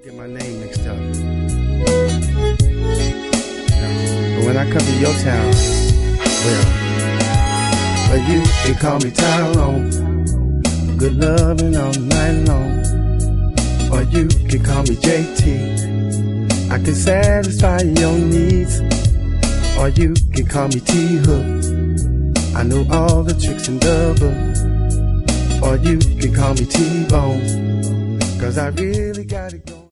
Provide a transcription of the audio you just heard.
Get my name mixed up. But when I come to your town, well, you can call me Tyrone. Good loving all night long. Or you can call me JT. I can satisfy your needs. Or you can call me T-Hook. I know all the tricks in double. Or you can call me T-Bone. 'Cause I really got it going.